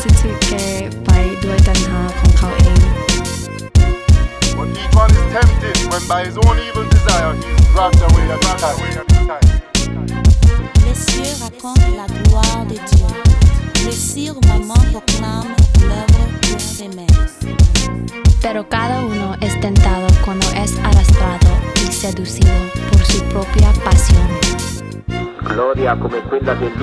prostitute ที่ไปด้วยตัณหาของเขาเอง But each one is tempted when by his own evil desire he is dragged away at time. Les cieux racontent la gloire de Dieu. Le firmament proclame l'œuvre de ses mains. Pero cada uno es tentado cuando es arrastrado y seducido por su propia pasión. Gloria come quella